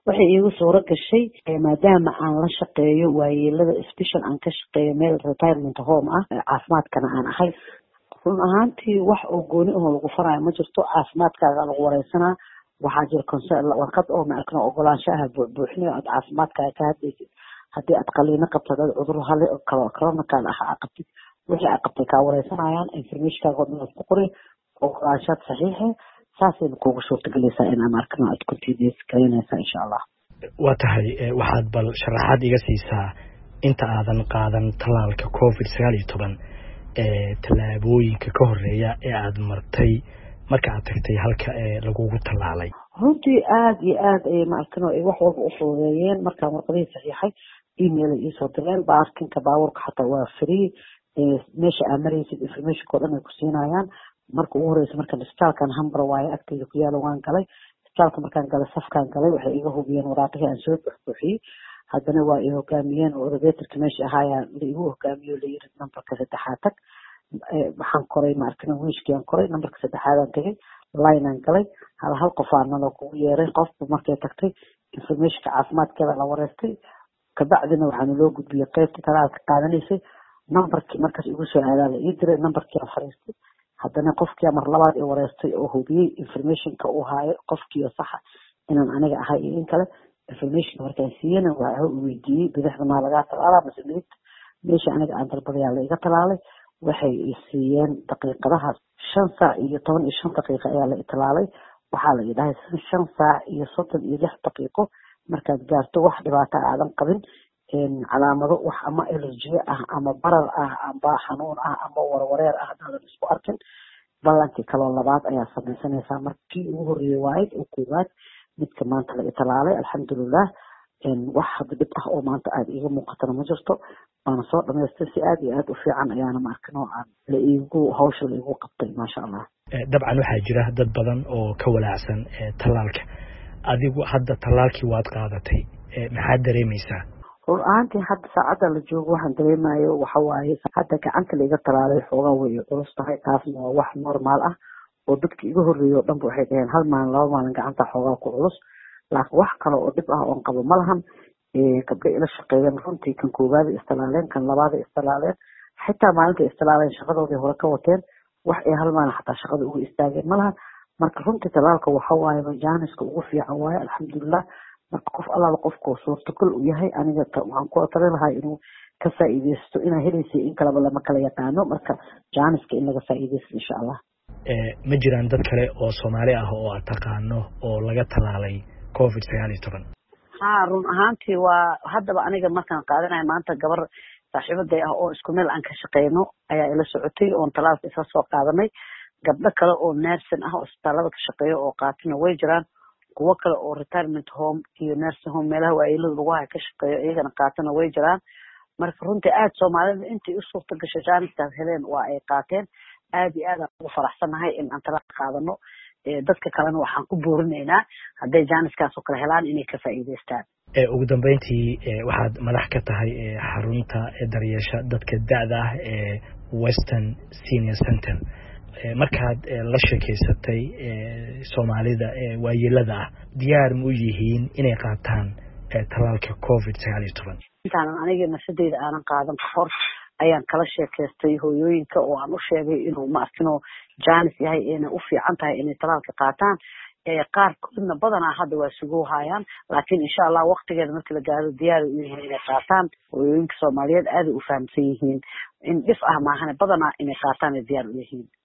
waxay iigu suuro gashay maadaama aan la shaqeeyo waayeelada special aan ka shaqeeyo meel retirement home ah caafimaadkana aan ahay run ahaantii wax oo gooni oo lagu farayo ma jirto caafimaadkaaga lagu wareysanaa waxaa jira warqad oo maarkano ogolaanshaha buuxinayo aad caafimaadkaaga ka hadlaysid haddii aad qaliino qabtid aad cudur hale oo coronakaan ah qabtid wixii aad qabtay kaa wareysanayaan informationkaaga oo dhan ku qori ogolaanshaad saxiixe saasayna kuugu suurtagelaysaa inaan arkano aad continuous gareynaysaa insha allah waa tahay waxaad bal sharaxaad iga siisaa inta aadan qaadan tallaalka COVID-19 tallaabooyinka ka horeeya ee aad martay marka aad tagtay halka lagugu tallaalay runtii aad iyo aad ay maarkano ay wax walba u fududeeyeen markaan warqadihii saxiixay email ay soo direen baarkinka baabuurka xataa waa free meesha aad maraysid informationka oo dhan ay ku siinayaan marka ugu horeysa markaan isbitaalkan hambar waaye agteyda ku yaalo waan galay isbitaalka markaan galay safkaan galay waxay iga hubiyeen waraaqihii aan soo buuxbuuxiyey haddana waa i hogaamiyeen oo elevatorka meesha ahaayaa la igu hogaamiyo la yiri nambarka saddexaad tag waxaan koray maarkana wiishkiaan koray nambarka saddexaadaan tagay lineaan galay hal qofaanalo kugu yeeray qofku markay tagtay informationka caafimaadkeeda la wareystay kabacdina waxaana loo gudbiyey qaybta talaalka qaadanaysay nambarkii markaas igu soo aadaada ii diray nambarkii aan fariistay haddana qofkii mar labaad i wareystay oo hubiyey informationka uu haayo qofkii saxa inaan aniga ahay iyo in kale informationka markaan siiyana waa weydiiyey bidixda maa lagaa talaalaa mase midigta meesha aniga aan dalbadayaa la iga talaalay waxay siiyeen daqiiqadaha 5 saac iyo 15 daqiiqo ayaa la talaalay waxaa la yidhahay 5 saac iyo 36 daqiiqo markaad gaarto wax dhibaato aadan qabin calaamado wax ama allergy ah ama barar ah ama xanuun ah ama warwareer ah hadaadan isku arkin ballankii kaloo labaad ayaa samaysanaysaa markii ugu horreeyay waayd oo koowaad midka maanta la italaalay alxamdulilah wax hadda dhib ah oo maanta aad iiga muuqatana ma jirto waana soo dhamaystay si aad iyo aad u fiican ayaana maarkano aan hawsha la iigu qabtay maasha allah dabcan waxaa jira dad badan oo ka walaacsan tallaalka adigu hadda tallaalkii waad qaadatay maxaad dareemaysaa run ahaantii hadda saacadda la joogo waxaan dareemayo waxa waaye hadda gacanta la iga talaalay xoogaa way culus tahay taasna waa wax normaal ah oo dadka iga horreeyay oo dhanba waxay dhaheen hal maalin laba maalin gacanta xoogaa ku culus laakiin wax kale oo dhib ah oon qabo ma lahan gabdho ila shaqeeyeen runtii kan koowaada istalaaleen kan labaada istalaaleen xitaa maalinta istalaaleen shaqadoodii hore ka wateen wax ay hal maalin xataa shaqada uga istaageen ma lahan marka runtii talaalka waxa waaye majaaniska ugu fiican waaye alxamdulilah marka qof allaala qofkoo suurtagal u yahay aniga waxaan ku tali lahaa inuu ka faa'iideysto inaa helaysa in kaleba lama kala yaqaano marka jaaniska in laga faa'iideysto insha allah ma jiraan dad kale oo Soomaali ah oo aad taqaano oo laga talaalay COVID-19 run ahaantii waa haddaba aniga markaan qaadanayo maanta gabar saaxiibaday ah oo isku meel aan ka shaqeyno ayaa ila socotay oon talaalka isa soo qaadanay gabdho kale oo nursing ah oo isbitaalada ka shaqeeyo oo qaatina way jiraan kuwo kale oo retirement home iyo nursing home meelaha waayeelada lagu hayo ka shaqeeyo iyagana qaatana way jiraan marka runtii aad Soomaalida intii u suurta gashay jaaniskaas heleen waa ay qaateen aad iyo aad ugu faraxsanahay in aan talaal qaadano dadka kalena waxaan ku boorinaynaa hadday jaaniskaas oo kale helaan inay ka faa'iideystaan ugu dambeyntii waxaad madax ka tahay xarunta daryeesha dadka da'da ah ee Western Senior Center markaad la sheekeysatay Soomaalida waayeelada ah diyaar ma u yihiin inay qaataan talaalka COVID-19 intaan aniga nafsadeyda aanan qaadan hor ayaan kala sheekaystay hooyooyinka oo aan u sheegay inuu maarkino jaanis yahay inay u fiican tahay inay talaalka qaataan qaar koodna badanaa hadda waa sugu hayaan laakiin insha Allah waqtigeeda markii la gaaro diyaar u yihiin inay qaataan hooyooyinka Soomaaliyeed aad u fahamsan yihiin in dhif ah maahan badanaa inay qaataan diyaar u yihiin